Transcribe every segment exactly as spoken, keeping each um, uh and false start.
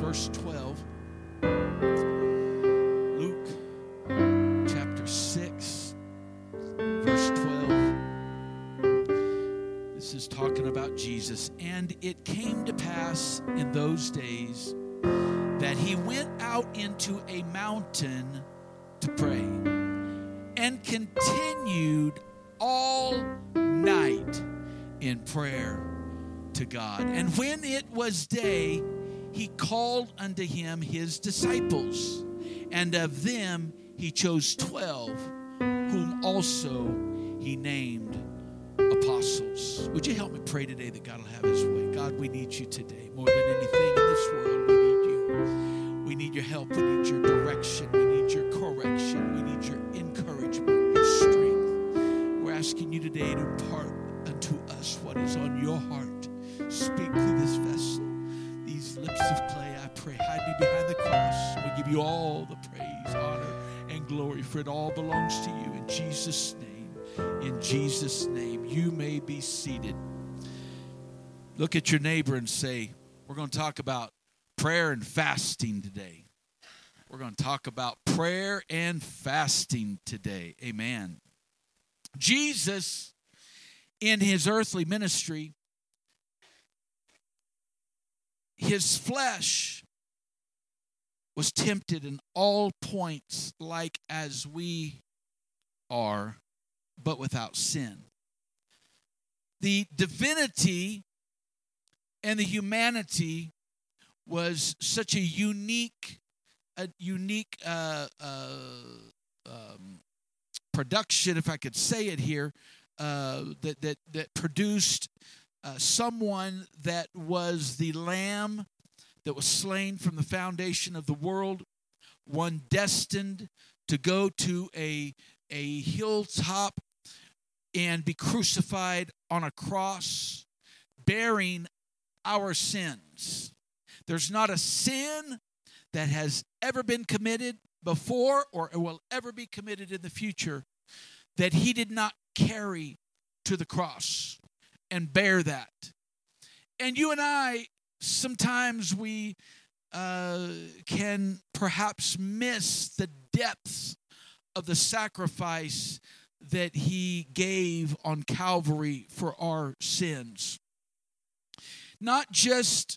verse twelve. Luke chapter six, verse twelve. This is talking about Jesus. And it came to pass in those days that he went out into a mountain to pray and continued all night in prayer to God. And when it was day, he called unto him his disciples, and of them he chose twelve, whom also he named apostles. Would you help me pray today that God will have his way? God, we need you today. More than anything in this world, we need you. We need your help. We need your direction. We need your correction. We need your encouragement, your strength. We're asking you today to impart unto us what is on your heart. Speak through this vessel, these lips of clay, I pray. Hide me behind the cross. We give you all the praise, honor, and glory, for it all belongs to you. In Jesus' name, in Jesus' name, you may be seated. Look at your neighbor and say, we're going to talk about prayer and fasting today. We're going to talk about prayer and fasting today. Amen. Jesus, in his earthly ministry, his flesh was tempted in all points like as we are, but without sin. The divinity and the humanity was such a unique, a unique uh, uh, um, production, if I could say it here, uh, that that that produced uh, someone that was the Lamb that was slain from the foundation of the world, one destined to go to a a hilltop and be crucified on a cross, bearing our sins. There's not a sin that has ever been committed before or will ever be committed in the future that he did not carry to the cross and bear that. And you and I, sometimes we uh, can perhaps miss the depths of the sacrifice that he gave on Calvary for our sins. Not just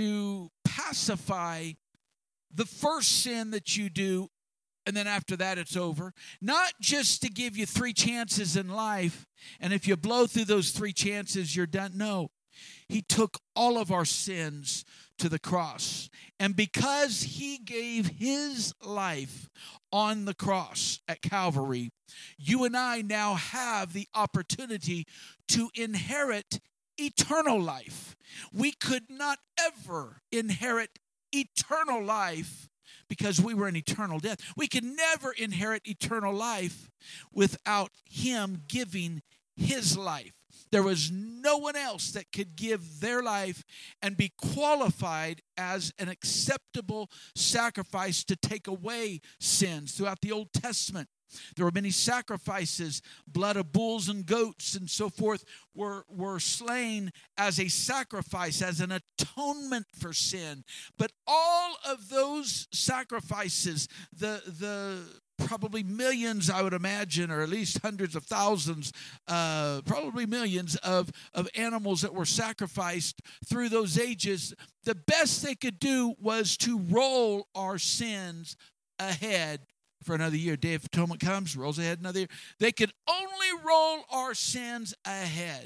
to pacify the first sin that you do, and then after that it's over. Not just to give you three chances in life, and if you blow through those three chances, you're done. No. He took all of our sins to the cross. And because he gave his life on the cross at Calvary, you and I now have the opportunity to inherit eternal life. We could not ever inherit eternal life because we were in eternal death. We could never inherit eternal life without him giving his life. There was no one else that could give their life and be qualified as an acceptable sacrifice to take away sins. Throughout the Old Testament, there were many sacrifices. Blood of bulls and goats and so forth were, were slain as a sacrifice, as an atonement for sin. But all of those sacrifices, the the probably millions, I would imagine, or at least hundreds of thousands, uh, probably millions of, of animals that were sacrificed through those ages, the best they could do was to roll our sins ahead for another year. Day of Atonement comes, rolls ahead another year. They could only roll our sins ahead.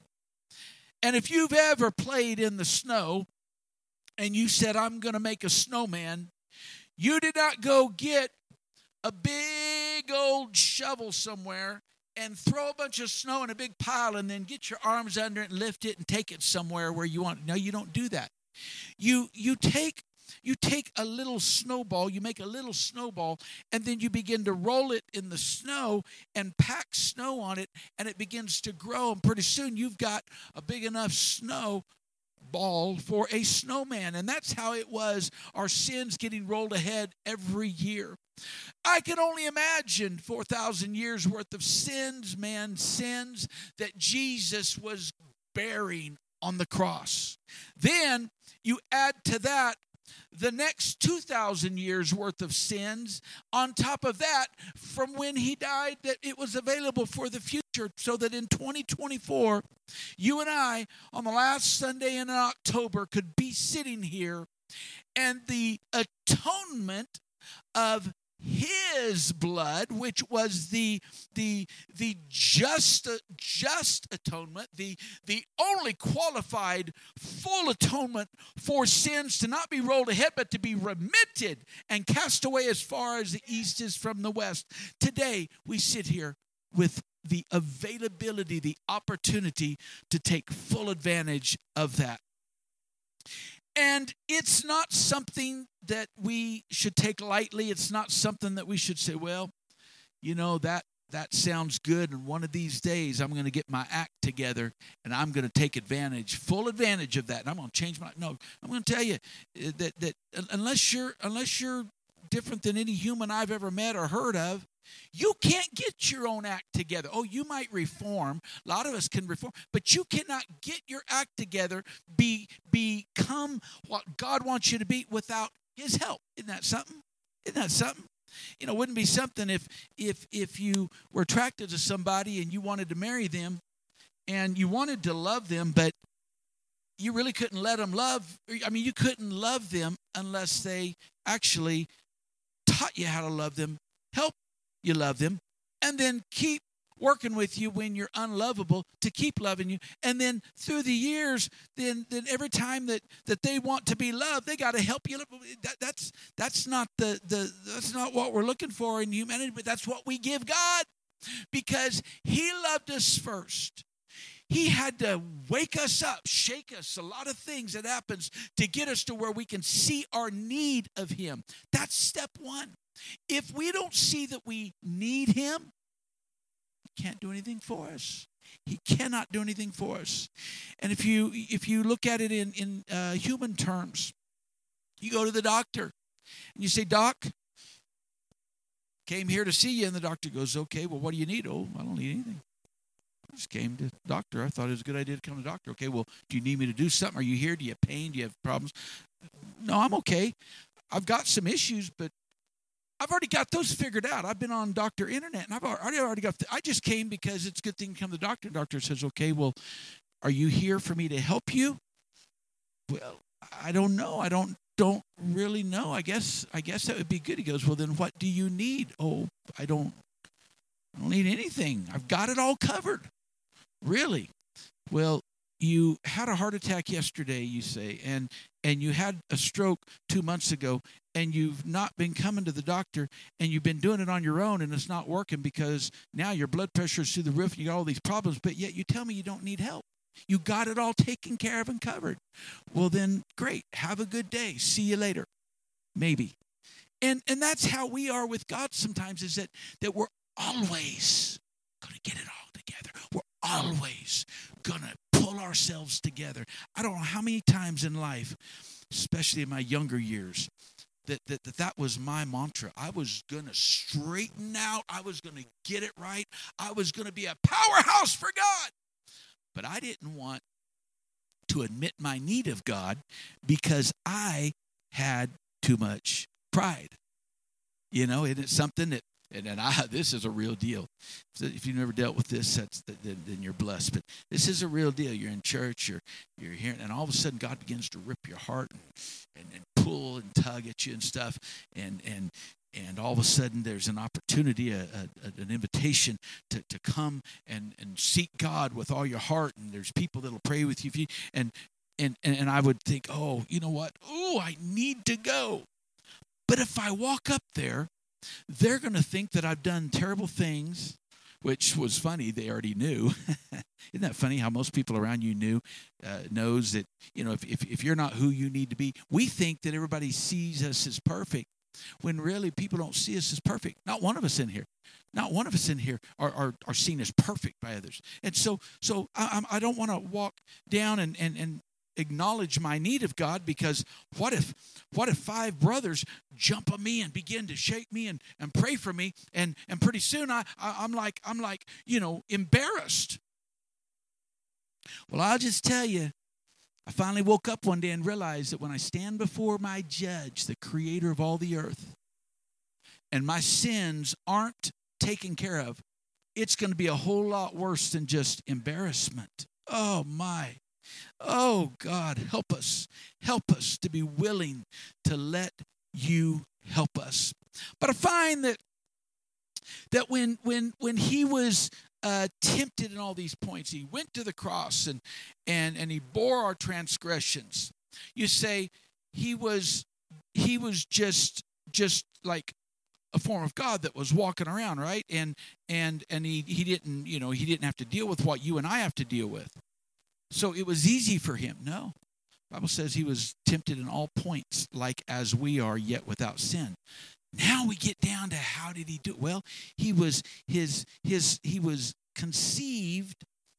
And if you've ever played in the snow and you said, I'm going to make a snowman, you did not go get a big old shovel somewhere and throw a bunch of snow in a big pile and then get your arms under it and lift it and take it somewhere where you want. No, you don't do that. You you take you take a little snowball, you make a little snowball, and then you begin to roll it in the snow and pack snow on it, and it begins to grow, and pretty soon you've got a big enough snow ball for a snowman. And that's how it was, our sins getting rolled ahead every year. I can only imagine four thousand years worth of sins, man's sins, that Jesus was bearing on the cross. Then you add to that the next two thousand years worth of sins on top of that from when he died, that it was available for the future, so that in twenty twenty-four, you and I, on the last Sunday in October, could be sitting here, and the atonement of his blood, which was the the the just just atonement, the the only qualified full atonement for sins to not be rolled ahead, but to be remitted and cast away as far as the east is from the west. Today we sit here with the availability, the opportunity to take full advantage of that. And it's not something that we should take lightly. It's not something that we should say, well, you know, that that sounds good, and one of these days I'm going to get my act together and I'm going to take advantage, full advantage of that, and I'm going to change my no. I'm going to tell you that that unless you're unless you're different than any human I've ever met or heard of, you can't get your own act together. Oh, you might reform. A lot of us can reform, but you cannot get your act together, be become what God wants you to be without his help. Isn't that something? Isn't that something? You know, wouldn't it be something if if if you were attracted to somebody and you wanted to marry them and you wanted to love them, but you really couldn't let them love. I mean, you couldn't love them unless they actually taught you how to love them, help you love them, and then keep working with you when you're unlovable to keep loving you. And then through the years, then then every time that, that they want to be loved, they got to help you. That, that's that's not the, the that's not what we're looking for in humanity, but that's what we give God, because he loved us first. He had to wake us up, shake us, a lot of things that happens to get us to where we can see our need of him. That's step one. If we don't see that we need him, he can't do anything for us. He cannot do anything for us. And if you if you look at it in, in uh, human terms, you go to the doctor and you say, Doc, came here to see you. And the doctor goes, okay, well, what do you need? Oh, I don't need anything. I just came to the doctor. I thought it was a good idea to come to the doctor. Okay, well, do you need me to do something? Are you here? Do you have pain? Do you have problems? No, I'm okay. I've got some issues, but I've already got those figured out. I've been on Doctor Internet, and I've already already got. I just came because it's a good thing to come to the doctor. The doctor says, "Okay, well, are you here for me to help you?" Well, I don't know. I don't don't really know. I guess I guess that would be good. He goes, "Well, then what do you need?" Oh, I don't. I don't need anything. I've got it all covered. Really? Well, you had a heart attack yesterday, you say, and and you had a stroke two months ago, and you've not been coming to the doctor, and you've been doing it on your own, and it's not working because now your blood pressure is through the roof, and you got all these problems, but yet you tell me you don't need help. You got it all taken care of and covered. Well, then, great. Have a good day. See you later. Maybe. And and that's how we are with God sometimes, is that, that we're always going to get it all together. We're always going to pull ourselves together. I don't know how many times in life, especially in my younger years, that that that, that was my mantra. I was going to straighten out. I was going to get it right. I was going to be a powerhouse for God. But I didn't want to admit my need of God because I had too much pride. You know, and it's something that, and, and I, this is a real deal. So if you've never dealt with this, that's, then, then you're blessed. But this is a real deal. You're in church, you're you're hearing, and all of a sudden God begins to rip your heart and, and, and pull and tug at you and stuff. And and and all of a sudden there's an opportunity, a, a, an invitation to, to come and, and seek God with all your heart. And there's people that'll pray with you. If you and, and, and I would think, oh, you know what? Oh, I need to go. But if I walk up there, they're going to think that I've done terrible things, which was funny. They already knew. Isn't that funny how most people around you knew, uh, knows that, you know, if, if if you're not who you need to be, we think that everybody sees us as perfect, when really people don't see us as perfect. Not one of us in here. Not one of us in here are, are, are seen as perfect by others. And so so I, I don't want to walk down and, and, and acknowledge my need of God, because what if what if five brothers jump on me and begin to shake me and, and pray for me, and, and pretty soon I, I I'm like I'm like you know embarrassed. Well, I'll just tell you, I finally woke up one day and realized that when I stand before my judge, the creator of all the earth, and my sins aren't taken care of, it's going to be a whole lot worse than just embarrassment. Oh, my. Oh, God, help us. Help us to be willing to let you help us. But I find that that when when when he was uh, tempted in all these points, he went to the cross and and and he bore our transgressions. You say he was he was just just like a form of God that was walking around, right? And and and he he didn't, you know, he didn't have to deal with what you and I have to deal with. So it was easy for him. No. The Bible says he was tempted in all points like as we are, yet without sin. Now we get down to how did he do it? Well, he was his his he was conceived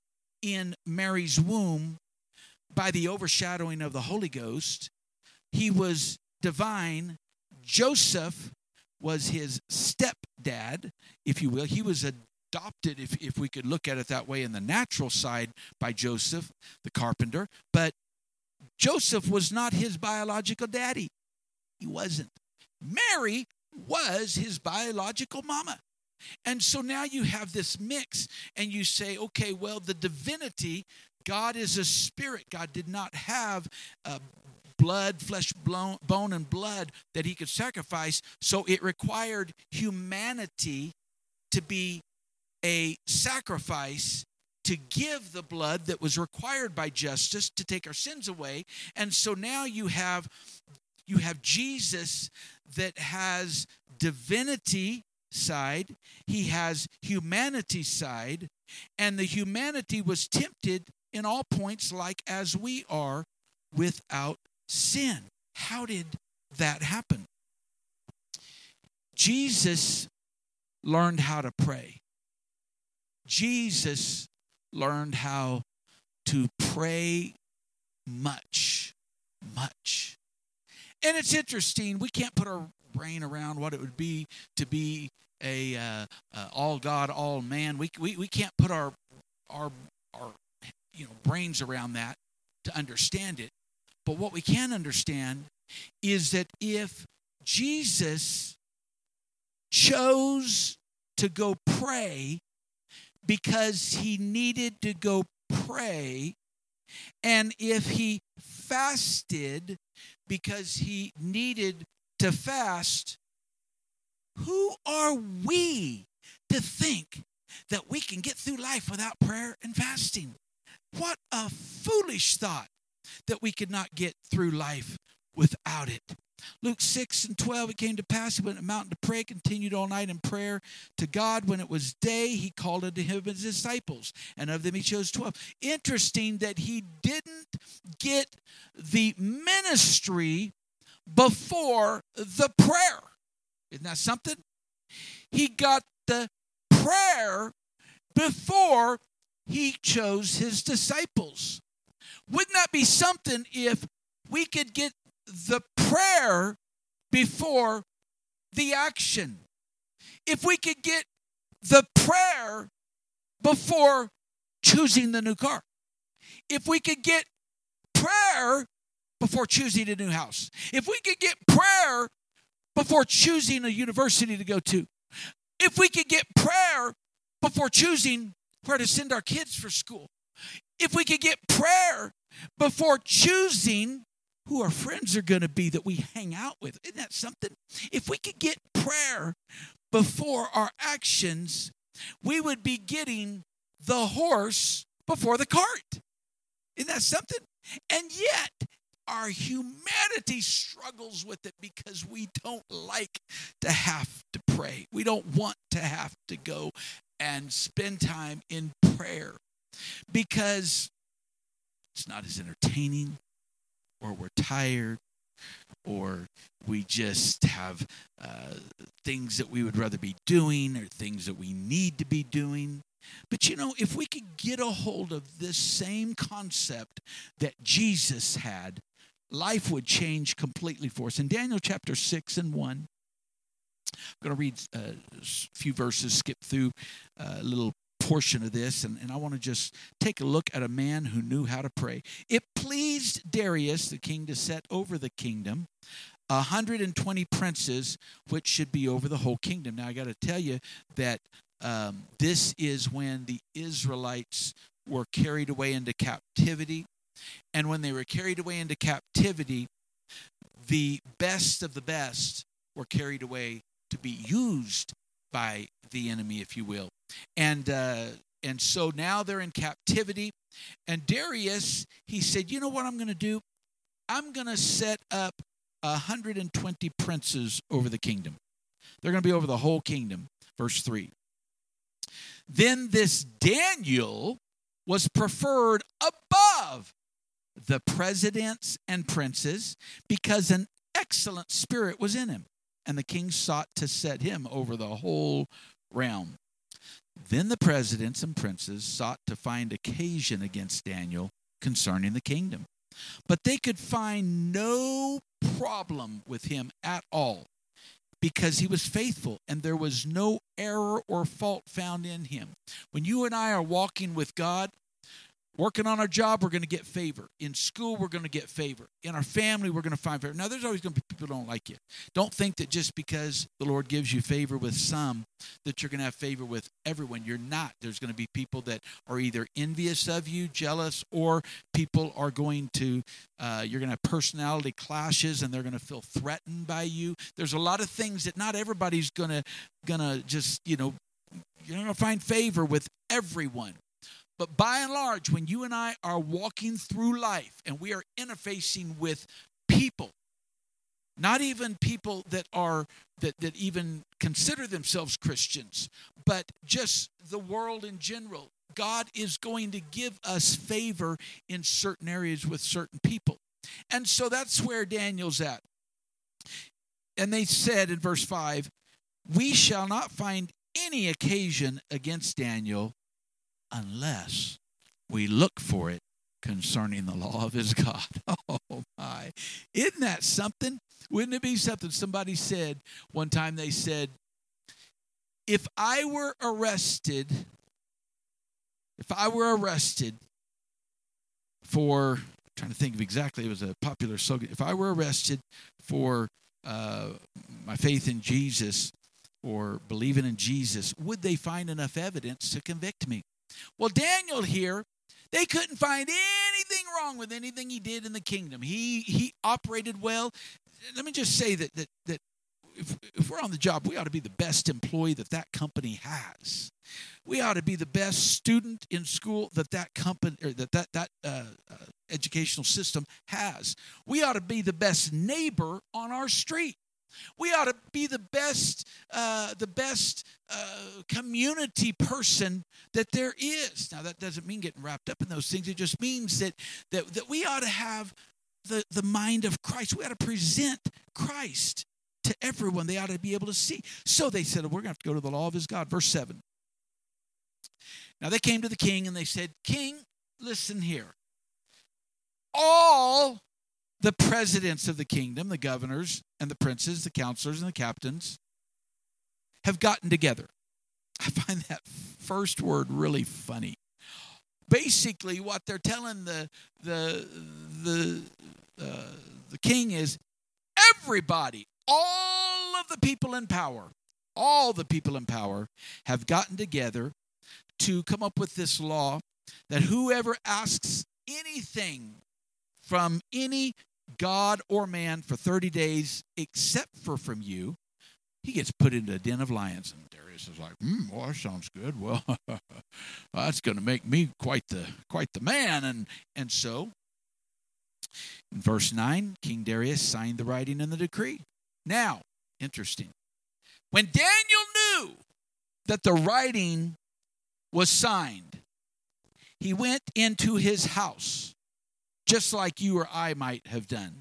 in Mary's womb by the overshadowing of the Holy Ghost. He was divine. Joseph was his stepdad, if you will. He was adopted, if, if we could look at it that way, in the natural side by Joseph, the carpenter. But Joseph was not his biological daddy. He wasn't. Mary was his biological mama. And so now you have this mix, and you say, okay, well, the divinity, God is a spirit. God did not have uh, blood, flesh, blown, bone, and blood that he could sacrifice, so it required humanity to be a sacrifice to give the blood that was required by justice to take our sins away. And so now you have you have Jesus that has divinity side, he has humanity side, and the humanity was tempted in all points like as we are without sin. How did that happen? Jesus learned how to pray. Jesus learned how to pray much, much. And it's interesting, we can't put our brain around what it would be to be a uh, uh, all God, all man. We we we can't put our our our you know brains around that to understand it. But what we can understand is that if Jesus chose to go pray because he needed to go pray, and if he fasted because he needed to fast, who are we to think that we can get through life without prayer and fasting? What a foolish thought that we could not get through life without it. Luke six and twelve, it came to pass, he went to the mountain to pray, continued all night in prayer to God. When it was day, he called unto him his disciples, and of them he chose twelve. Interesting that he didn't get the ministry before the prayer. Isn't that something? He got the prayer before he chose his disciples. Wouldn't that be something if we could get the prayer before the action? If we could get the prayer before choosing the new car. If we could get prayer before choosing a new house. If we could get prayer before choosing a university to go to. If we could get prayer before choosing where to send our kids for school. If we could get prayer before choosing who our friends are going to be that we hang out with. Isn't that something? If we could get prayer before our actions, we would be getting the horse before the cart. Isn't that something? And yet, our humanity struggles with it because we don't like to have to pray. We don't want to have to go and spend time in prayer because it's not as entertaining, or we're tired, or we just have uh, things that we would rather be doing or things that we need to be doing. But you know, if we could get a hold of this same concept that Jesus had, life would change completely for us. In Daniel chapter six and one, I'm going to read a few verses, skip through a little portion of this, and, and I want to just take a look at a man who knew how to pray. It pleased Darius, the king, to set over the kingdom one hundred twenty princes, which should be over the whole kingdom. Now, I got to tell you that um, this is when the Israelites were carried away into captivity. And when they were carried away into captivity, the best of the best were carried away to be used by the enemy, if you will. And uh, and so now they're in captivity. And Darius, he said, you know what I'm going to do? I'm going to set up one hundred twenty princes over the kingdom. They're going to be over the whole kingdom. Verse three. Then this Daniel was preferred above the presidents and princes because an excellent spirit was in him, and the king sought to set him over the whole realm. Then the presidents and princes sought to find occasion against Daniel concerning the kingdom, but they could find no problem with him at all, because he was faithful and there was no error or fault found in him. When you and I are walking with God, working on our job, we're going to get favor. In school, we're going to get favor. In our family, we're going to find favor. Now, there's always going to be people who don't like you. Don't think that just because the Lord gives you favor with some, that you're going to have favor with everyone. You're not. There's going to be people that are either envious of you, jealous, or people are going to, uh, you're going to have personality clashes, and they're going to feel threatened by you. There's a lot of things that not everybody's going to, going to just, you know, you're going to find favor with everyone. But by and large, when you and I are walking through life and we are interfacing with people, not even people that are that, that even consider themselves Christians, but just the world in general, God is going to give us favor in certain areas with certain people. And so that's where Daniel's at. And they said in verse five, we shall not find any occasion against Daniel unless we look for it concerning the law of his God. Oh, my. Isn't that something? Wouldn't it be something? Somebody said one time, they said, if I were arrested, if I were arrested for, I'm trying to think of exactly, it was a popular slogan, if I were arrested for uh, my faith in Jesus or believing in Jesus, would they find enough evidence to convict me? Well, Daniel here, they couldn't find anything wrong with anything he did in the kingdom. He he operated well. Let me just say that that that if, if we're on the job, we ought to be the best employee that that company has. We ought to be the best student in school that that company or that that that uh, uh, educational system has. We ought to be the best neighbor on our street. We ought to be the best, uh, the best uh, community person that there is. Now, that doesn't mean getting wrapped up in those things. It just means that that, that we ought to have the, the mind of Christ. We ought to present Christ to everyone. They ought to be able to see. So they said, we're going to have to go to the law of his God. Verse seven. Now, they came to the king and they said, King, listen here. All the presidents of the kingdom, the governors and the princes, the counselors and the captains, have gotten together. I find that first word really funny. Basically, what they're telling the the the uh, the king is, everybody, all of the people in power, all the people in power have gotten together to come up with this law that whoever asks anything from any God or man for thirty days, except for from you, he gets put into a den of lions. And Darius is like, hmm, well, that sounds good. Well, that's going to make me quite the quite the man. And, and so, in verse nine, King Darius signed the writing and the decree. Now, interesting. When Daniel knew that the writing was signed, he went into his house, just like you or I might have done.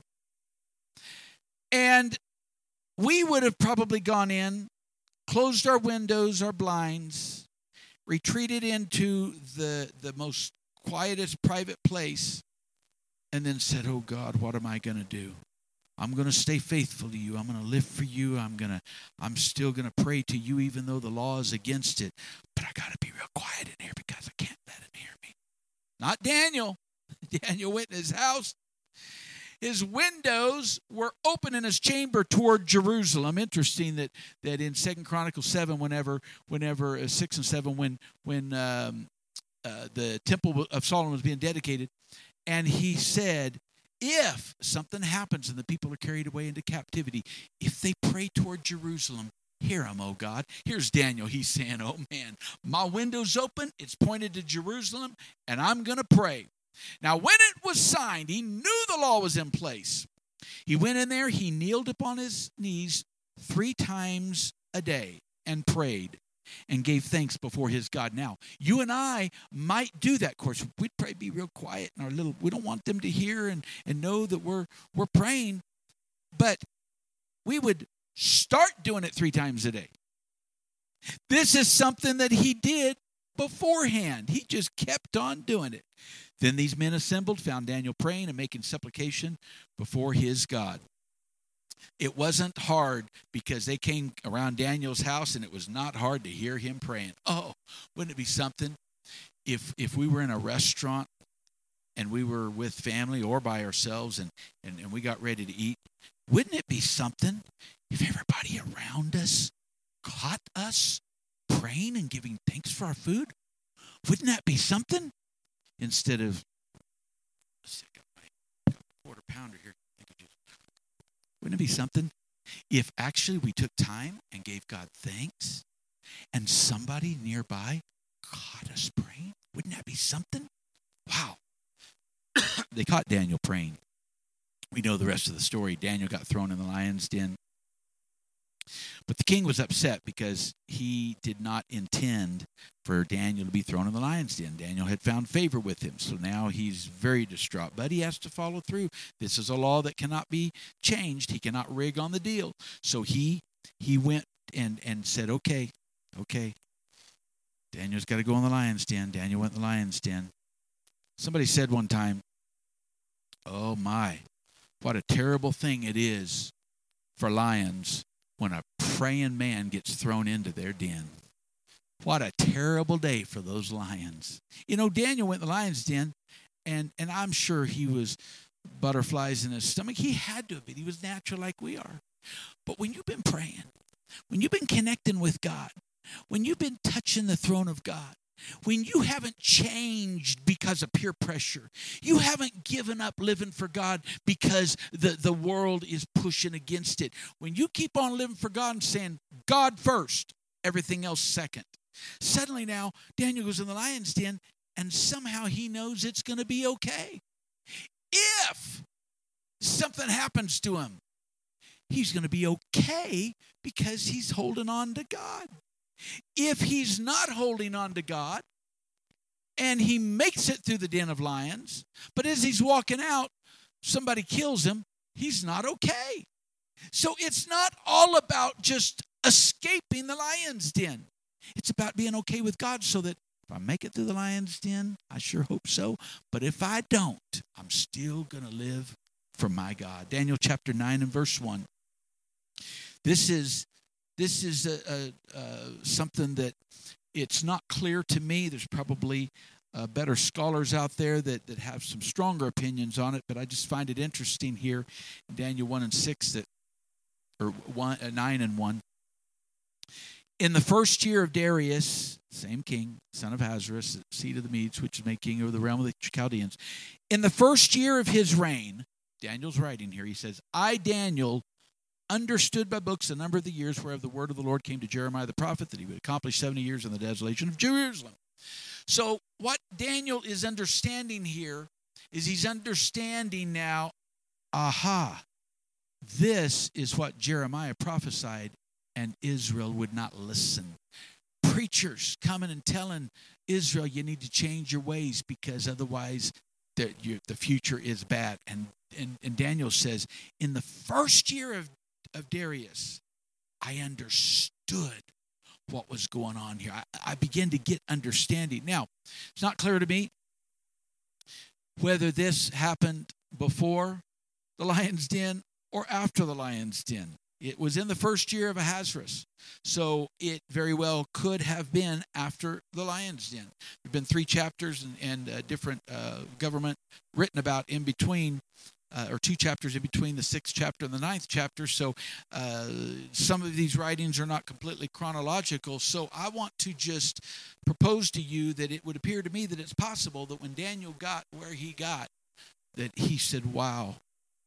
And we would have probably gone in, closed our windows, our blinds, retreated into the, the most quietest private place, and then said, oh God, what am I going to do? I'm going to stay faithful to you. I'm going to live for you. I'm going to, I'm still going to pray to you even though the law is against it. But I got to be real quiet in here because I can't let him hear me. Not Daniel. Daniel went in his house. His windows were open in his chamber toward Jerusalem. Interesting that, that in Second Chronicles seven, whenever whenever uh, six and seven, when when um, uh, the temple of Solomon was being dedicated, and he said, if something happens and the people are carried away into captivity, if they pray toward Jerusalem, hear them, oh God. Here's Daniel. He's saying, oh man, my window's open. It's pointed to Jerusalem, and I'm going to pray. Now, when it was signed, he knew the law was in place. He went in there, he kneeled upon his knees three times a day and prayed and gave thanks before his God. Now, you and I might do that. Of course, we'd probably be real quiet in our little, we don't want them to hear and, and know that we're we're praying, but we would start doing it three times a day. This is something that he did beforehand. He just kept on doing it. Then these men assembled, found Daniel praying and making supplication before his God. It wasn't hard because they came around Daniel's house, and it was not hard to hear him praying. Oh, wouldn't it be something if if we were in a restaurant and we were with family or by ourselves and, and, and we got ready to eat? Wouldn't it be something if everybody around us caught us praying and giving thanks for our food? Wouldn't that be something? Instead of, let's see, I got my quarter pounder here. Wouldn't it be something if actually we took time and gave God thanks and somebody nearby caught us praying? Wouldn't that be something? Wow. They caught Daniel praying. We know the rest of the story. Daniel got thrown in the lion's den. But the king was upset because he did not intend for Daniel to be thrown in the lion's den. Daniel had found favor with him, so now he's very distraught. But he has to follow through. This is a law that cannot be changed. He cannot rig on the deal. So he he went and, and said, okay, okay, Daniel's got to go in the lion's den. Daniel went in the lion's den. Somebody said one time, oh my, what a terrible thing it is for lions when a praying man gets thrown into their den. What a terrible day for those lions. You know, Daniel went in the lion's den, and, and I'm sure he was butterflies in his stomach. He had to have been. He was natural like we are. But when you've been praying, when you've been connecting with God, when you've been touching the throne of God, when you haven't changed because of peer pressure, you haven't given up living for God because the, the world is pushing against it. When you keep on living for God and saying, God first, everything else second. Suddenly now, Daniel goes in the lion's den, and somehow he knows it's going to be okay. If something happens to him, he's going to be okay because he's holding on to God. If he's not holding on to God and he makes it through the den of lions, but as he's walking out, somebody kills him, he's not okay. So it's not all about just escaping the lion's den. It's about being okay with God so that if I make it through the lion's den, I sure hope so. But if I don't, I'm still going to live for my God. Daniel chapter nine and verse one. This is This is a, a, uh, something that it's not clear to me. There's probably uh, better scholars out there that, that have some stronger opinions on it, but I just find it interesting here in Daniel one and six, that, or one, uh, nine and one. In the first year of Darius, same king, son of Ahasuerus, seed of the Medes, which is made king over the realm of the Chaldeans. In the first year of his reign, Daniel's writing here, he says, I, Daniel, understood by books the number of the years whereof the word of the Lord came to Jeremiah the prophet, that he would accomplish seventy years in the desolation of Jerusalem. So what Daniel is understanding here is he's understanding now, aha, this is what Jeremiah prophesied, and Israel would not listen. Preachers coming and telling Israel, you need to change your ways because otherwise the, you, the future is bad. And, and, and Daniel says, in the first year of of Darius, I understood what was going on here. I, I began to get understanding. Now, it's not clear to me whether this happened before the lion's den or after the lion's den. It was in the first year of Ahasuerus. So it very well could have been after the lion's den. There have been three chapters and, and uh, different uh, government written about in between, uh, or two chapters in between the sixth chapter and the ninth chapter. So uh, some of these writings are not completely chronological. So I want to just propose to you that it would appear to me that it's possible that when Daniel got where he got, that he said, wow,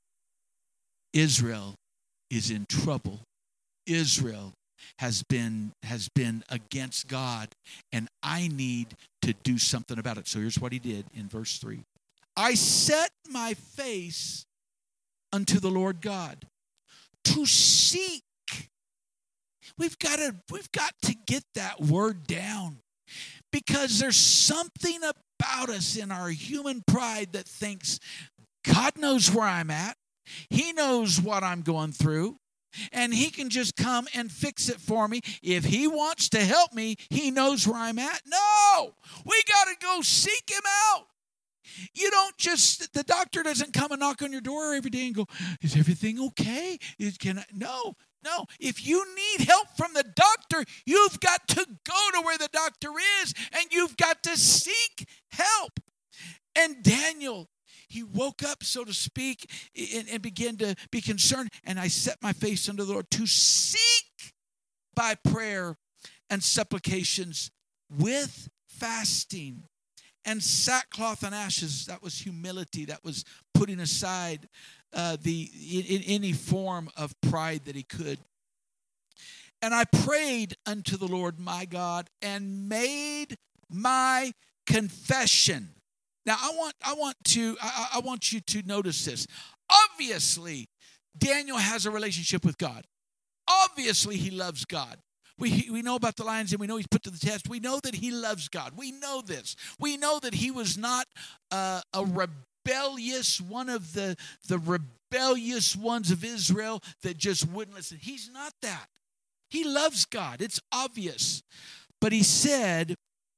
Israel is in trouble. Israel has been has been against God, and I need to do something about it. So here's what he did in verse three. I set my face unto the Lord God to seek. We've got to we've got to get that word down, because there's something about us in our human pride that thinks God knows where I'm at. He knows what I'm going through, and he can just come and fix it for me. If he wants to help me, he knows where I'm at. No, we got to go seek him out. You don't just, the doctor doesn't come and knock on your door every day and go, is everything okay? Is, can I? No, no. If you need help from the doctor, you've got to go to where the doctor is, and you've got to seek help. And Daniel, he woke up, so to speak, and, and began to be concerned. And I set my face unto the Lord to seek by prayer and supplications with fasting and sackcloth and ashes. That was humility. That was putting aside uh, the in, in any form of pride that he could. And I prayed unto the Lord my God and made my confession. Now, I want I want to I, I want you to notice this. Obviously, Daniel has a relationship with God. Obviously, he loves God. We we know about the lions, and we know he's put to the test. We know that he loves God. We know this. We know that he was not uh, a rebellious, one of the, the rebellious ones of Israel that just wouldn't listen. He's not that. He loves God. It's obvious. But he said,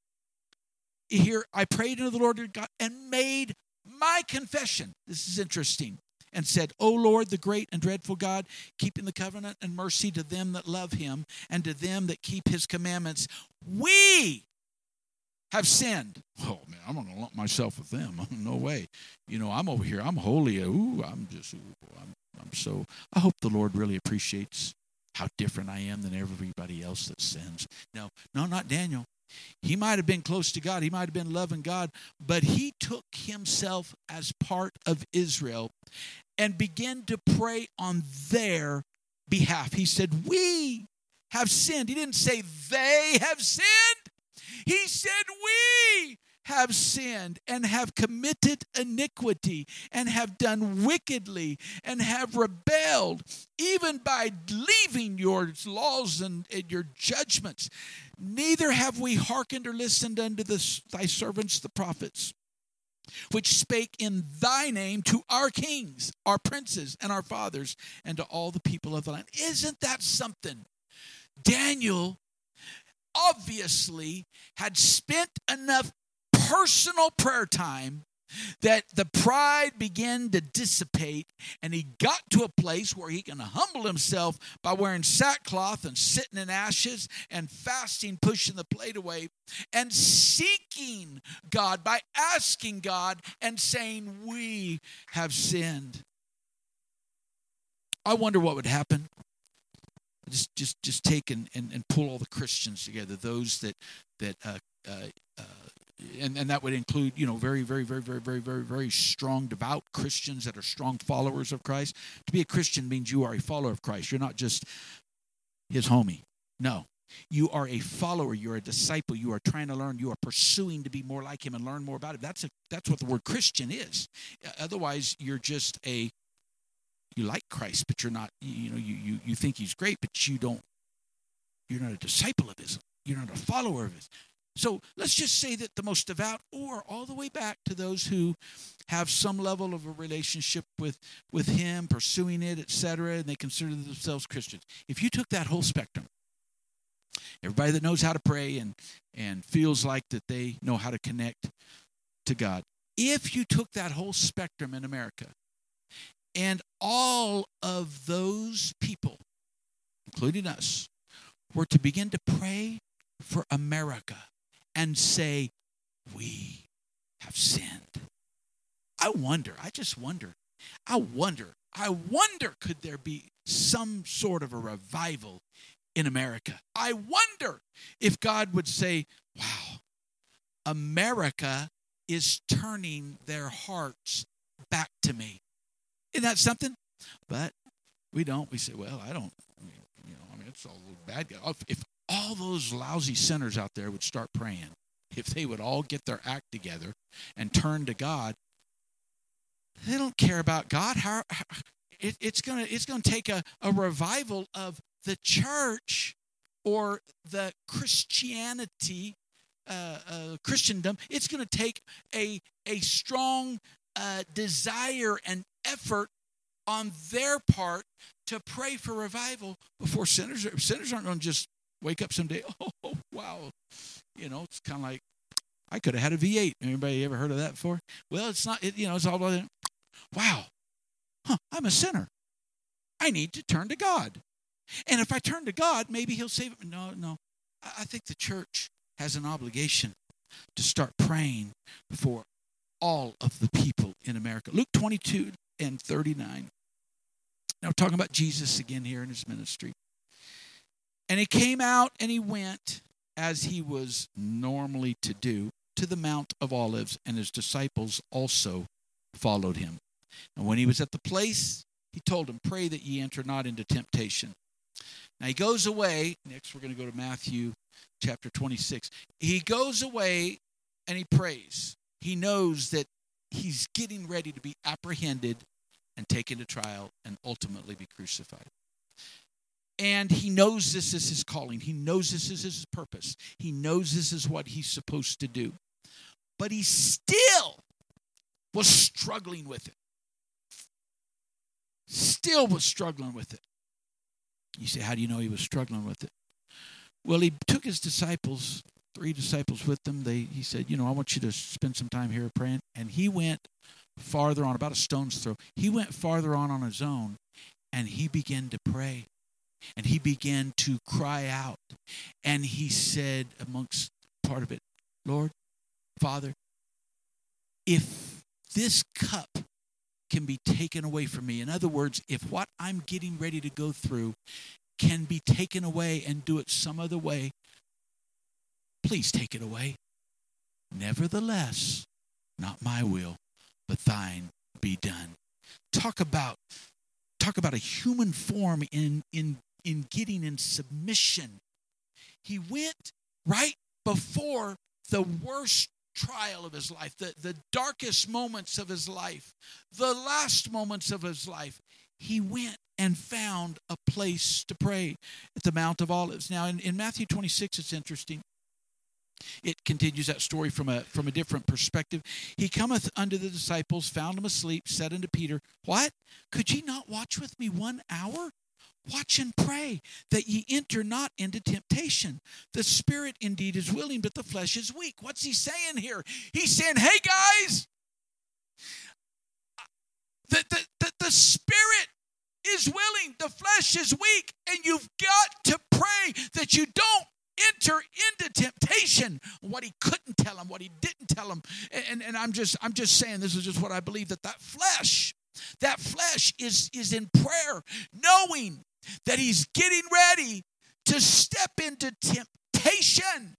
here, I prayed unto the Lord God and made my confession. This is interesting. And said, O Lord, the great and dreadful God, keeping the covenant and mercy to them that love him and to them that keep his commandments. We have sinned. Oh, man, I'm going to lump myself with them. No way. You know, I'm over here. I'm holy. Ooh, I'm just, ooh, I'm, I'm so, I hope the Lord really appreciates how different I am than everybody else that sins. No, no, not Daniel. He might have been close to God. He might have been loving God, but he took himself as part of Israel and began to pray on their behalf. He said, we have sinned. He didn't say they have sinned. He said, we have sinned and have committed iniquity and have done wickedly and have rebelled, even by leaving your laws and, and your judgments. Neither have we hearkened or listened unto the, thy servants the prophets, which spake in thy name to our kings, our princes, and our fathers, and to all the people of the land. Isn't that something? Daniel obviously had spent enough personal prayer time that the pride began to dissipate, and he got to a place where he can humble himself by wearing sackcloth and sitting in ashes and fasting, pushing the plate away, and seeking God by asking God and saying, we have sinned. I wonder what would happen. Just just, just take and, and, and pull all the Christians together, those that, that uh, uh, uh, And, and that would include, you know, very, very, very, very, very, very, very strong, devout Christians that are strong followers of Christ. To be a Christian means you are a follower of Christ. You're not just his homie. No. You are a follower. You're a disciple. You are trying to learn. You are pursuing to be more like him and learn more about him. That's a, that's what the word Christian is. Otherwise, you're just a, you like Christ, but you're not, you know, you, you, you think he's great, but you don't, you're not a disciple of his. You're not a follower of his. So let's just say that the most devout, or all the way back to those who have some level of a relationship with, with him, pursuing it, et cetera, and they consider themselves Christians. If you took that whole spectrum, everybody that knows how to pray and, and feels like that they know how to connect to God, if you took that whole spectrum in America, and all of those people including us, were to begin to pray for America and say, we have sinned. I wonder, I just wonder, I wonder, I wonder could there be some sort of a revival in America? I wonder if God would say, wow, America is turning their hearts back to me. Isn't that something? But we don't. We say, well, I don't, I mean, you know, I mean, it's all bad. If all those lousy sinners out there would start praying, if they would all get their act together and turn to God, they don't care about God. How, how it, it's gonna it's gonna take a, a revival of the church or the Christianity, uh, uh, Christendom. It's gonna take a a strong uh, desire and effort on their part to pray for revival before sinners. Sinners aren't going to just wake up someday. Oh, wow. You know, it's kind of like, I could have had a V eight. Anybody ever heard of that before? Well, it's not, it, you know, it's all about, wow, huh, I'm a sinner. I need to turn to God. And if I turn to God, maybe he'll save me. No, no. I think the church has an obligation to start praying for all of the people in America. Luke twenty-two and thirty-nine. Now we're talking about Jesus again here in his ministry. And he came out and he went, as he was normally to do, to the Mount of Olives, and his disciples also followed him. And when he was at the place, he told them, pray that ye enter not into temptation. Now he goes away. Next we're going to go to Matthew chapter twenty-six. He goes away and he prays. He knows that he's getting ready to be apprehended and taken to trial and ultimately be crucified. And he knows this is his calling. He knows this is his purpose. He knows this is what he's supposed to do. But he still was struggling with it. Still was struggling with it. You say, how do you know he was struggling with it? Well, he took his disciples, three disciples with them. They, he said, you know, I want you to spend some time here praying. And he went farther on, about a stone's throw. He went farther on on his own, and he began to pray. And he began to cry out. And he said, amongst part of it, Lord, Father, if this cup can be taken away from me, in other words, if what I'm getting ready to go through can be taken away and do it some other way, please take it away. Nevertheless, not my will, but thine be done. Talk about, talk about a human form in, in, in getting in submission. He went right before the worst trial of his life, the, the darkest moments of his life, the last moments of his life. He went and found a place to pray at the Mount of Olives. Now, in, in Matthew twenty-six, it's interesting. It continues that story from a from a different perspective. He cometh unto the disciples, found them asleep, said unto Peter, what? Could ye not watch with me one hour? Watch and pray, that ye enter not into temptation. The spirit indeed is willing, but the flesh is weak. What's he saying here? He's saying, hey guys, the, the, the, the spirit is willing, the flesh is weak, and you've got to pray that you don't enter into temptation. What he couldn't tell him, what he didn't tell him. And, and I'm just I'm just saying, this is just what I believe, that that flesh, that flesh is, is in prayer, knowing that he's getting ready to step into temptation.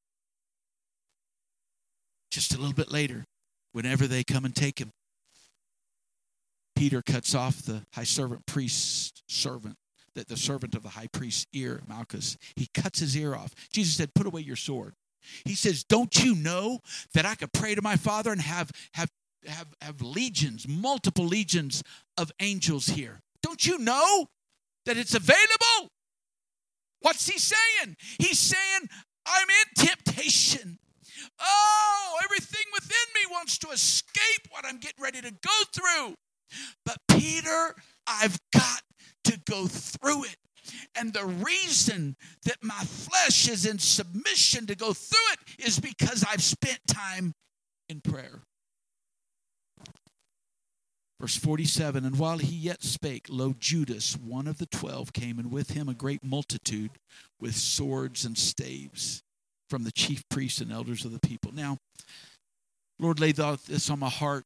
Just a little bit later, whenever they come and take him, Peter cuts off the high servant priest's servant, that the servant of the high priest's ear, Malchus. He cuts his ear off. Jesus said, put away your sword. He says, don't you know that I could pray to my Father and have, have, have, have legions, multiple legions of angels here? Don't you know that it's available? What's he saying? He's saying, I'm in temptation. Oh, everything within me wants to escape what I'm getting ready to go through. But Peter, I've got to go through it. And the reason that my flesh is in submission to go through it is because I've spent time in prayer. Verse forty-seven, and while he yet spake, lo, Judas, one of the twelve, came, and with him a great multitude with swords and staves from the chief priests and elders of the people. Now, Lord laid this on my heart.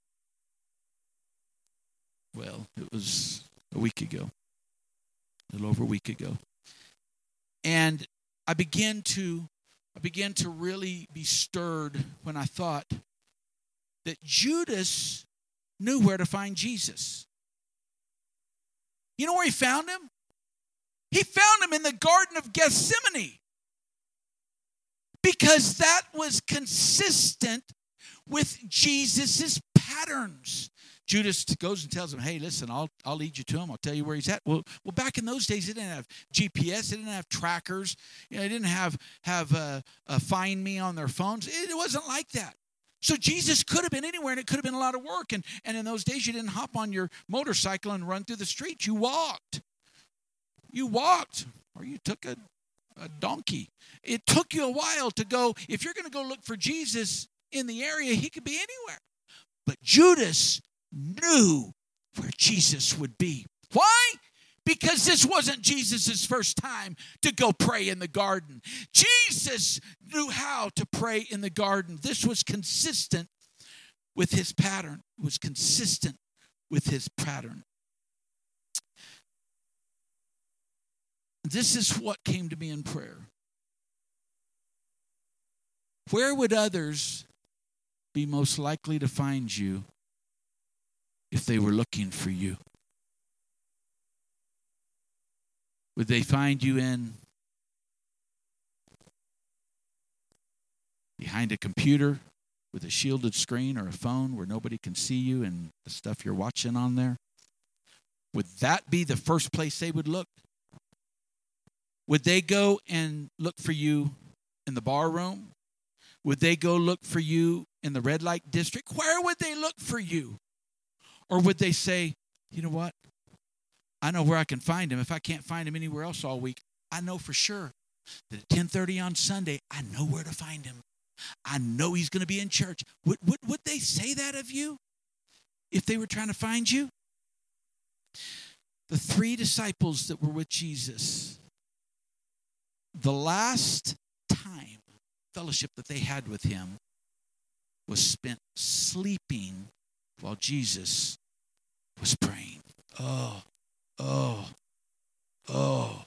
Well, it was a week ago, a little over a week ago. And I began to, I began to really be stirred when I thought that Judas knew where to find Jesus. You know where he found him? He found him in the Garden of Gethsemane, because that was consistent with Jesus's patterns. Judas goes and tells him, hey, listen, I'll I'll lead you to him. I'll tell you where he's at. Well, well, back in those days, they didn't have G P S. They didn't have trackers. You know, they didn't have, have uh, uh, Find Me on their phones. It, it wasn't like that. So Jesus could have been anywhere, and it could have been a lot of work. And, and in those days, you didn't hop on your motorcycle and run through the streets. You walked. You walked, or you took a, a donkey. It took you a while to go. If you're going to go look for Jesus in the area, he could be anywhere. But Judas knew where Jesus would be. Why? Because this wasn't Jesus' first time to go pray in the garden. Jesus knew how to pray in the garden. This was consistent with his pattern. It was consistent with his pattern. This is what came to me in prayer. Where would others be most likely to find you if they were looking for you? Would they find you in behind a computer with a shielded screen or a phone where nobody can see you and the stuff you're watching on there? Would that be the first place they would look? Would they go and look for you in the bar room? Would they go look for you in the red light district? Where would they look for you? Or would they say, you know what? I know where I can find him. If I can't find him anywhere else all week, I know for sure that at ten thirty on Sunday, I know where to find him. I know he's going to be in church. Would, would, would they say that of you if they were trying to find you? The three disciples that were with Jesus, the last time fellowship that they had with him was spent sleeping while Jesus was praying. Oh, oh, oh.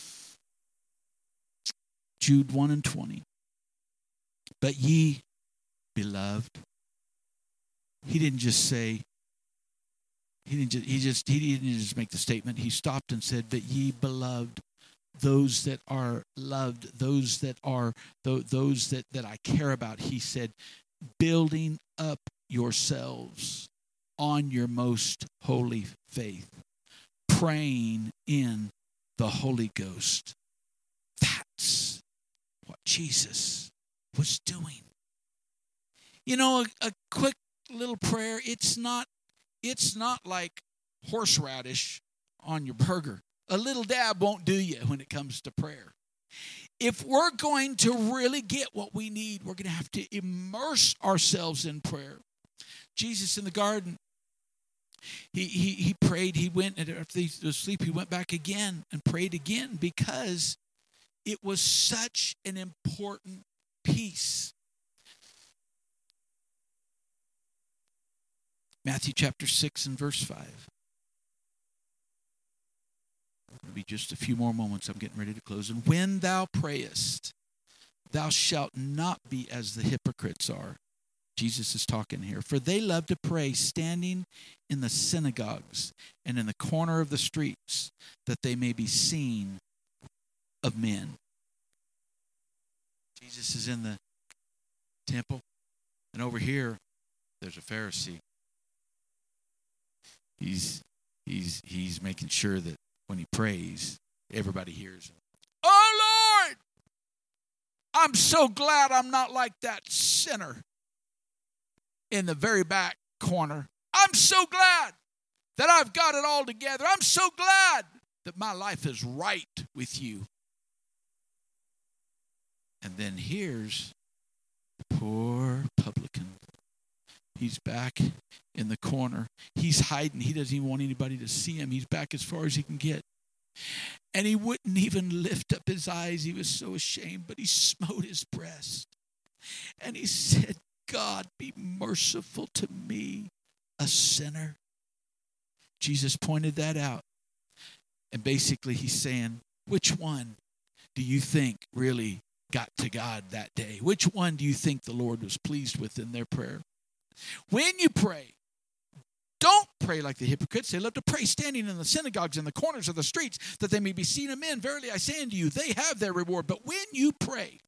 Jude one and twenty. But ye, beloved. He didn't just say, he didn't just, he just, he didn't just make the statement. He stopped and said, but ye, beloved, those that are loved, those that are, those that, that I care about, he said, building up yourselves on your most holy faith, praying in the Holy Ghost. That's what Jesus was doing. You know, a, a quick little prayer, it's not, it's not like horseradish on your burger. A little dab won't do you when it comes to prayer. If we're going to really get what we need, we're going to have to immerse ourselves in prayer. Jesus in the garden, he he he prayed. He went, and after he was asleep, he went back again and prayed again because it was such an important piece. Matthew chapter six and verse five. It'll be just a few more moments. I'm getting ready to close. And when thou prayest, thou shalt not be as the hypocrites are. Jesus is talking here. For they love to pray standing in the synagogues and in the corner of the streets, that they may be seen of men. Jesus is in the temple, and over here, there's a Pharisee. He's he's he's making sure that when he prays, everybody hears him. Oh, Lord, I'm so glad I'm not like that sinner in the very back corner. I'm so glad that I've got it all together. I'm so glad that my life is right with you. And then here's the poor publican He's back in the corner. He's hiding. He doesn't even want anybody to see him. He's back as far as he can get. And he wouldn't even lift up his eyes. He was so ashamed, but he smote his breast. And he said, God, be merciful to me, a sinner. Jesus pointed that out. And basically he's saying, which one do you think really got to God that day? Which one do you think the Lord was pleased with in their prayer? When you pray, don't pray like the hypocrites. They love to pray standing in the synagogues and the corners of the streets, that they may be seen of men. Verily I say unto you, they have their reward. But when you pray,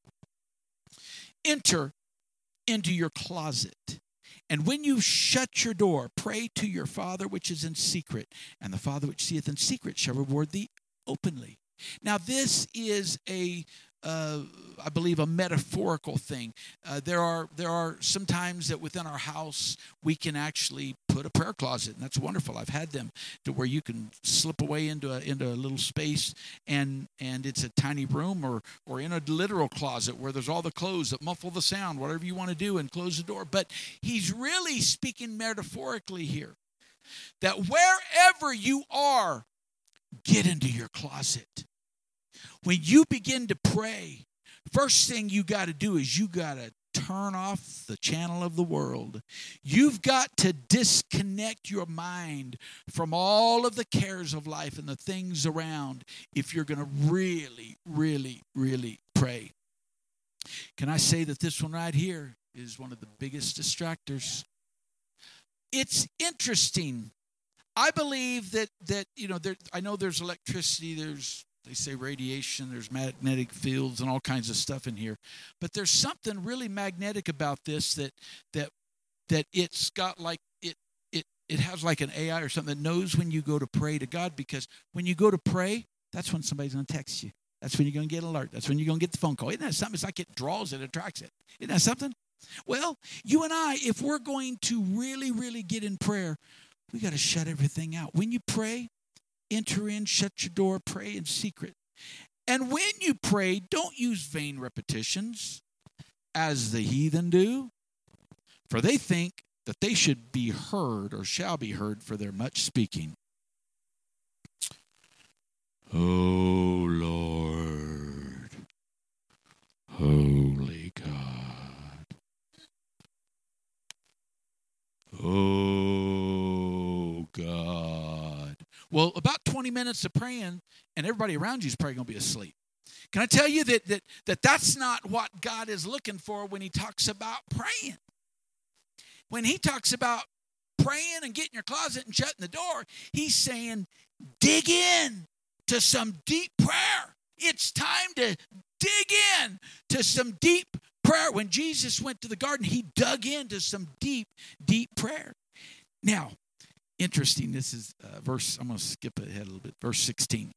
enter into your closet. And when you shut your door, pray to your Father which is in secret. And the Father which seeth in secret shall reward thee openly. Now this is a Uh, I believe a metaphorical thing. Uh, there are there are some times that within our house we can actually put a prayer closet, and that's wonderful. I've had them to where you can slip away into a into a little space, and and it's a tiny room, or or in a literal closet where there's all the clothes that muffle the sound, whatever you want to do, and close the door. But he's really speaking metaphorically here, that wherever you are, get into your closet. When you begin to pray, first thing you got to do is you got to turn off the channel of the world. You've got to disconnect your mind from all of the cares of life and the things around if you're going to really, really, really pray. Can I say that this one right here is one of the biggest distractors? It's interesting. I believe that, that you know, there, I know there's electricity, there's They say radiation, there's magnetic fields and all kinds of stuff in here. But there's something really magnetic about this that that that it's got like it it it has like an A I or something that knows when you go to pray to God, because when you go to pray, that's when somebody's going to text you. That's when you're going to get an alert. That's when you're going to get the phone call. Isn't that something? It's like it draws it, attracts it. Isn't that something? Well, you and I, if we're going to really, really get in prayer, we got to shut everything out. When you pray, enter in, shut your door, pray in secret. And when you pray, don't use vain repetitions as the heathen do, for they think that they should be heard or shall be heard for their much speaking. Oh, Lord, holy God. Oh, God. Well, about twenty minutes of praying, and everybody around you is probably going to be asleep. Can I tell you that, that that that's not what God is looking for when he talks about praying? When he talks about praying and getting your closet and shutting the door, he's saying, dig in to some deep prayer. It's time to dig in to some deep prayer. When Jesus went to the garden, he dug into some deep, deep prayer. Now, interesting, this is uh, verse, I'm going to skip ahead a little bit, verse sixteen.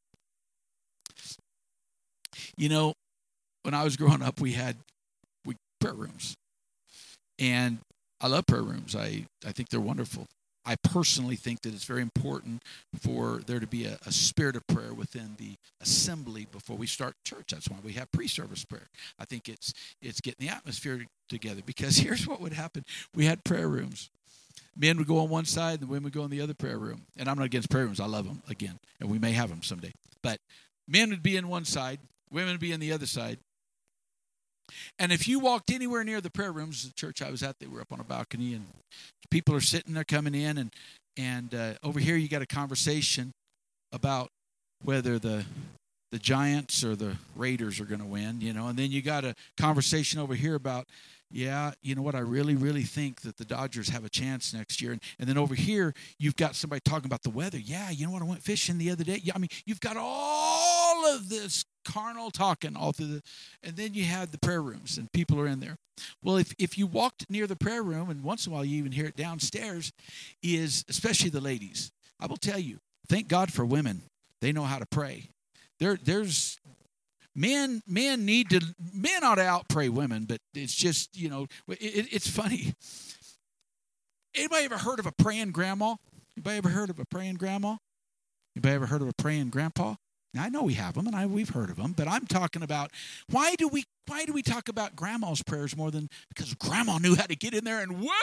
You know, when I was growing up, we had we prayer rooms. And I love prayer rooms. I, I think they're wonderful. I personally think that it's very important for there to be a, a spirit of prayer within the assembly before we start church. That's why we have pre-service prayer. I think it's it's getting the atmosphere together, because here's what would happen. We had prayer rooms. Men would go on one side, and the women would go in the other prayer room. And I'm not against prayer rooms. I love them, again, and we may have them someday. But men would be in one side, women would be in the other side. And if you walked anywhere near the prayer rooms, the church I was at, they were up on a balcony, and people are sitting there coming in, and and uh, over here you got a conversation about whether the the Giants or the Raiders are going to win, you know, and then you got a conversation over here about, yeah, you know what, I really, really think that the Dodgers have a chance next year. And, and then over here, you've got somebody talking about the weather. Yeah, you know what, I went fishing the other day. Yeah, I mean, you've got all of this carnal talking all through the, and then you have the prayer rooms, and people are in there. Well, if, if you walked near the prayer room, and once in a while you even hear it downstairs, is especially the ladies. I will tell you, thank God for women. They know how to pray. There, there's men. Men need to. Men ought to outpray women, but it's just, you know, it, it's funny. Anybody ever heard of a praying grandma? Anybody ever heard of a praying grandma? Anybody ever heard of a praying grandpa? Now, I know we have them, and I, we've heard of them, but I'm talking about why do we why do we talk about grandma's prayers more than because grandma knew how to get in there and wail?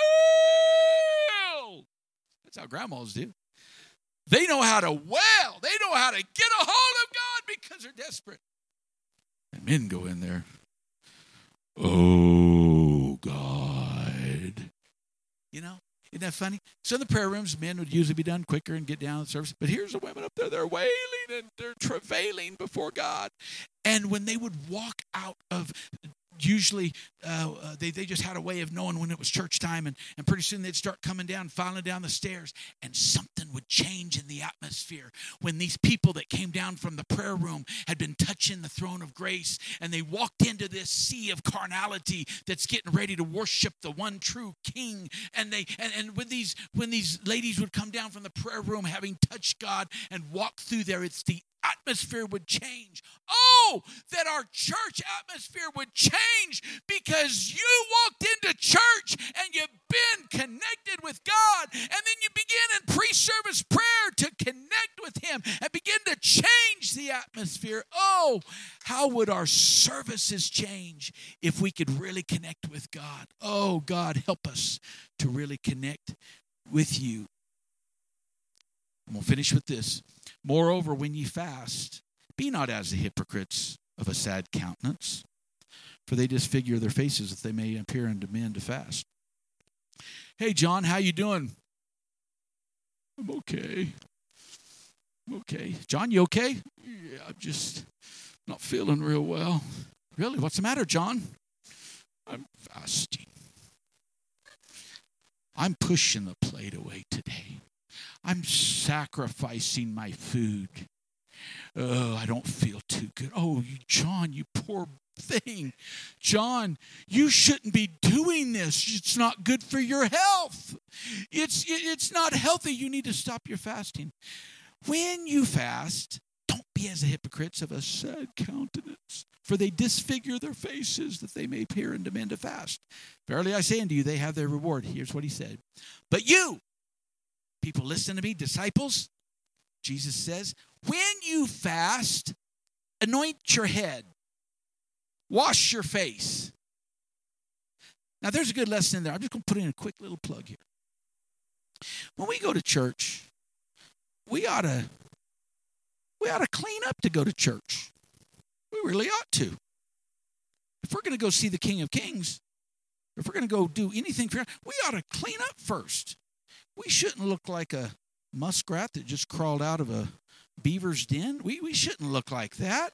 That's how grandmas do. They know how to wail. They know how to get a hold of God because they're desperate. And men go in there, oh, God. You know, isn't that funny? So in the prayer rooms, men would usually be done quicker and get down to the service. But here's the women up there. They're wailing and they're travailing before God. And when they would walk out of, usually uh, uh, they, they just had a way of knowing when it was church time. And, and pretty soon they'd start coming down, filing down the stairs. And something would change in the atmosphere when these people that came down from the prayer room had been touching the throne of grace. And they walked into this sea of carnality that's getting ready to worship the one true King. And they and, and when these when these ladies would come down from the prayer room having touched God and walk through there, it's the atmosphere would change. Oh, that our church atmosphere would change because you walked into church and you've been connected with God, and then you begin in pre-service prayer to connect with Him and begin to change the atmosphere. Oh, how would our services change if we could really connect with God? Oh, God, help us to really connect with you. I'm going to finish with this. Moreover, when ye fast, be not as the hypocrites of a sad countenance, for they disfigure their faces that they may appear unto men to fast. Hey, John, how you doing? I'm okay. I'm okay. John, you okay? Yeah, I'm just not feeling real well. Really? What's the matter, John? I'm fasting. I'm pushing the plate away today. I'm sacrificing my food. Oh, I don't feel too good. Oh, John, you poor thing. John, you shouldn't be doing this. It's not good for your health. It's, it's not healthy. You need to stop your fasting. When you fast, don't be as the hypocrites of a sad countenance, for they disfigure their faces that they may appear unto men to fast. Verily I say unto you, they have their reward. Here's what he said. But you, people, listen to me, disciples. Jesus says, when you fast, anoint your head, wash your face. Now, there's a good lesson in there. I'm just going to put in a quick little plug here. When we go to church, we ought to we ought to clean up to go to church. We really ought to. If we're going to go see the King of Kings, if we're going to go do anything for him, we ought to clean up first. We shouldn't look like a muskrat that just crawled out of a beaver's den. We we shouldn't look like that.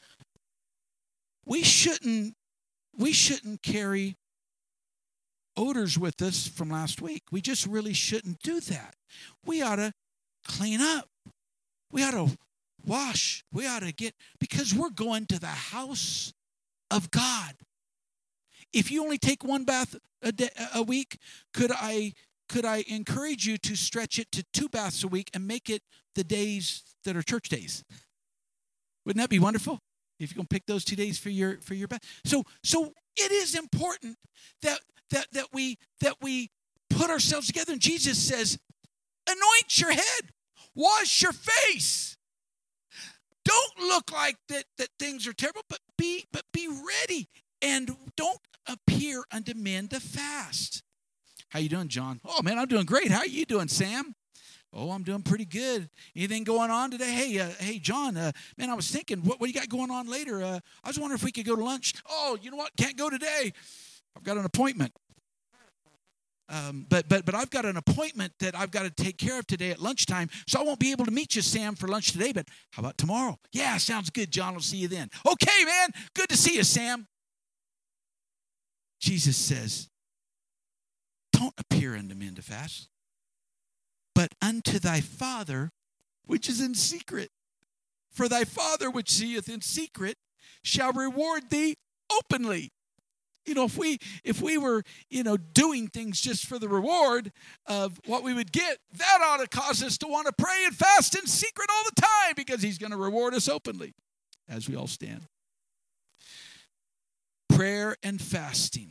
We shouldn't we shouldn't carry odors with us from last week. We just really shouldn't do that. We ought to clean up. We ought to wash. We ought to get, because we're going to the house of God. If you only take one bath a, day, a week, could I could I encourage you to stretch it to two baths a week and make it the days that are church days? Wouldn't that be wonderful? If you're going to pick those two days for your for your bath. So so it is important that that that we that we put ourselves together. And Jesus says, anoint your head, wash your face. Don't look like that that things are terrible, but be but be ready, and don't appear unto men to fast. How you doing, John? Oh, man, I'm doing great. How are you doing, Sam? Oh, I'm doing pretty good. Anything going on today? Hey, uh, hey, John, uh, man, I was thinking, what, what do you got going on later? Uh, I was wondering if we could go to lunch. Oh, you know what? Can't go today. I've got an appointment. Um, but but but I've got an appointment that I've got to take care of today at lunchtime, so I won't be able to meet you, Sam, for lunch today. But how about tomorrow? Yeah, sounds good, John. I'll see you then. Okay, man. Good to see you, Sam. Jesus says, don't appear unto men to fast, but unto thy Father which is in secret. For thy Father which seeth in secret shall reward thee openly. You know, if we if we were, you know, doing things just for the reward of what we would get, that ought to cause us to want to pray and fast in secret all the time, because he's going to reward us openly as we all stand. Prayer and fasting.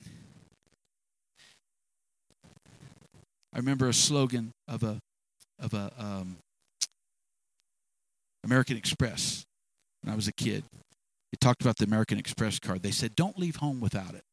I remember a slogan of a of a um, American Express. when I was a kid. It talked about the American Express card. They said, don't leave home without it.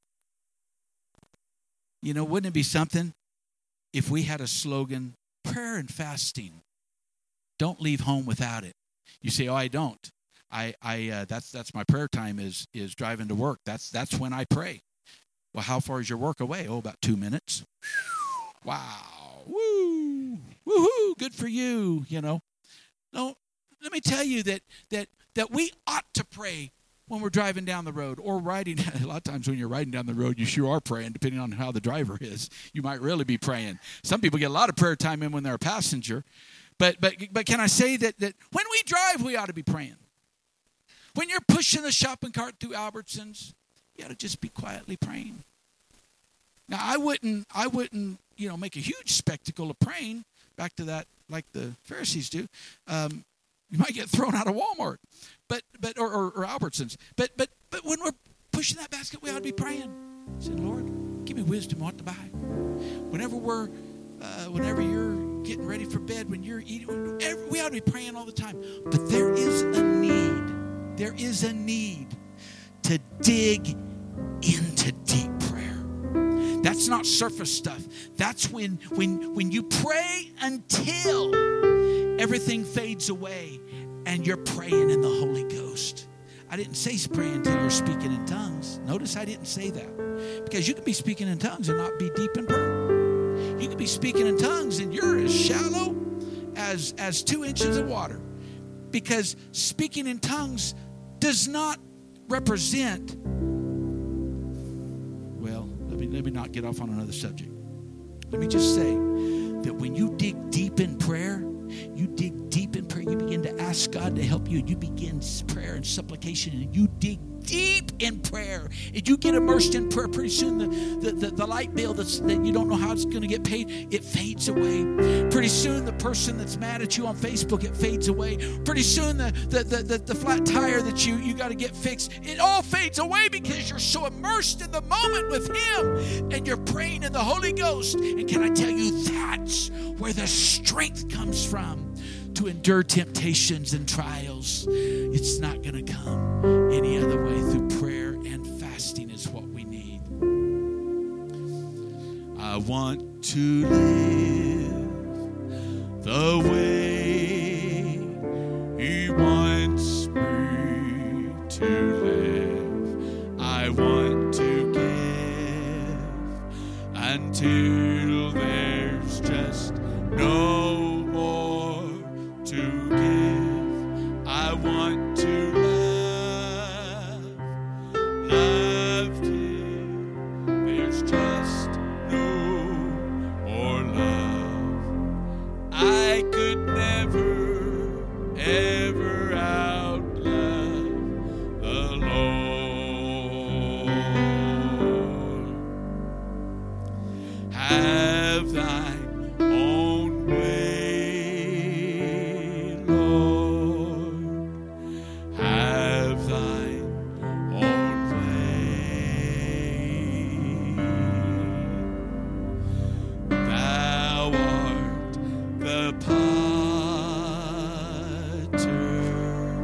You know, wouldn't it be something if we had a slogan, prayer and fasting, don't leave home without it? You say, oh, I don't. I, I, uh, that's that's my prayer time is is driving to work. That's that's when I pray. Well, how far is your work away? Oh, about two minutes. Wow. Woo. Woo-hoo. Good for you, you know. No, let me tell you that that that we ought to pray when we're driving down the road or riding. A lot of times when you're riding down the road, you sure are praying, depending on how the driver is. You might really be praying. Some people get a lot of prayer time in when they're a passenger. But but but can I say that, that when we drive, we ought to be praying. When you're pushing the shopping cart through Albertsons, you ought to just be quietly praying. Now, I wouldn't, I wouldn't, you know, make a huge spectacle of praying, back to that, like the Pharisees do. Um, you might get thrown out of Walmart, but but or, or, or Albertsons. But but but when we're pushing that basket, we ought to be praying. Say, Lord, give me wisdom on what to buy. Whenever we're, uh, whenever you're getting ready for bed, when you're eating, every, we ought to be praying all the time. But there is a need. There is a need to dig into deep prayer. That's not surface stuff. That's when when when you pray until everything fades away and you're praying in the Holy Ghost. I didn't say pray until you're speaking in tongues. Notice I didn't say that. Because you can be speaking in tongues and not be deep in prayer. You can be speaking in tongues and you're as shallow as, as two inches of water. Because speaking in tongues does not represent, well, let me, let me not get off on another subject. Let me just say that when you dig deep in prayer, you dig deep in prayer, you begin to ask God to help you, and you begin prayer and supplication, and you dig deep in prayer, and you get immersed in prayer. Pretty soon the, the, the, the light bill that's, that you don't know how it's going to get paid, it fades away. Pretty soon the person that's mad at you on Facebook, it fades away. Pretty soon the, the, the, the, the flat tire that you, you got to get fixed, it all fades away because you're so immersed in the moment with Him, and you're praying in the Holy Ghost. And can I tell you, that's where the strength comes from to endure temptations and trials. It's not going to come any other way. Through prayer and fasting is what we need. I want to live the way He wants me to live. I want to give until there's just no more to give. I want to love, love till there's just no more love. I could never, ever outlove the Lord. Have thine own way, Lord. Have thine own way. Thou art the potter,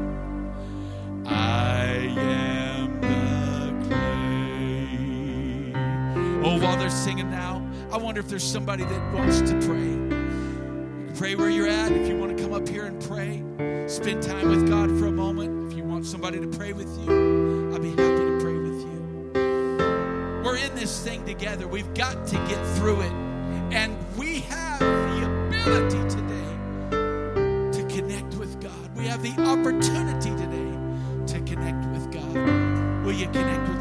I am the clay. Oh, while they're singing now, I wonder if there's somebody that wants to pray. You can pray where you're at. If you want to come up here and pray, spend time with God for a moment. If you want somebody to pray with you, I'll be happy to pray with you. We're in this thing together. We've got to get through it. And we have the ability today to connect with God. We have the opportunity today to connect with God. Will you connect with